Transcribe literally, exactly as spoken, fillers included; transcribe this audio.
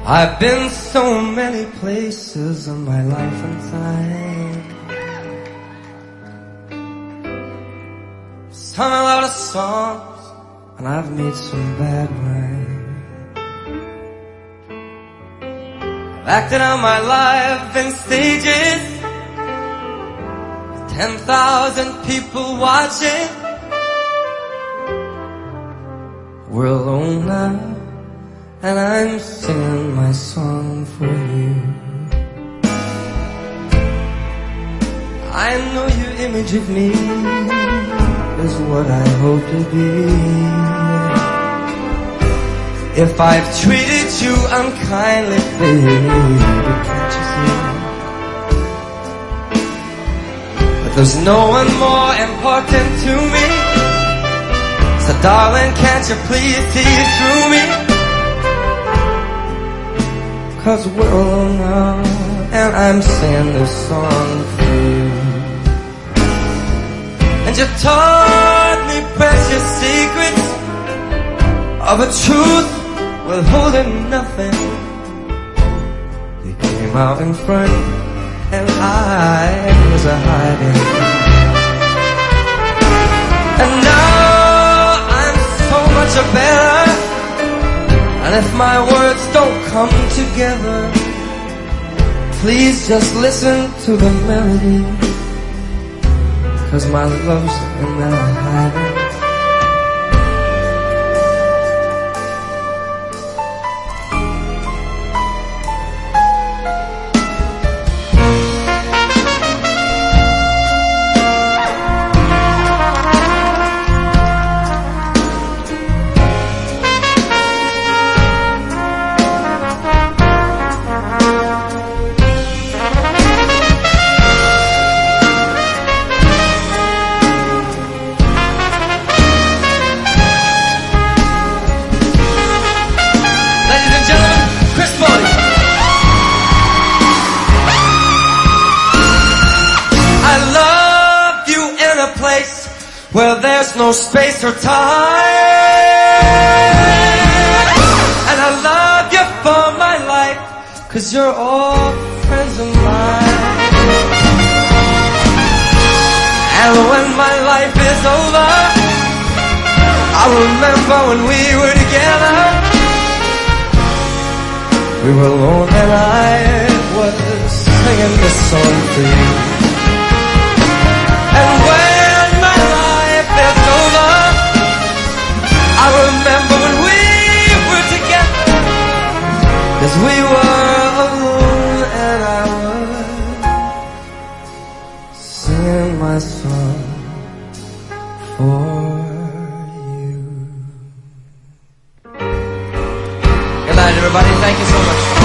I've been so many places in my life and time. Sung a lot of songs, and I've made some bad rhymes. I've acted out my life in stages, ten thousand people watching. We're alone now, and I'm singing my song for you. I know your image of me is what I hope to be. If I've treated you unkindly, baby, can't you see? But there's no one more important to me. So darling, can't you please see through me? 'Cause we're alone now, and I'm singing this song for you. And you taught me precious secrets of a truth withholding nothing. You came out in front, and I was a hiding. And now I'm so much a better. And if my words don't come together, please just listen to the melody, 'cause my love's in that hiding. Where there's no space or time. And I love you for my life, 'cause you're all friends of mine. And when my life is over, I'll remember when we were together. We were alone and I was singing this song for you. And when I remember when we were together, 'cause we were alone and I was singing my song for you. Good night, everybody. Thank you so much.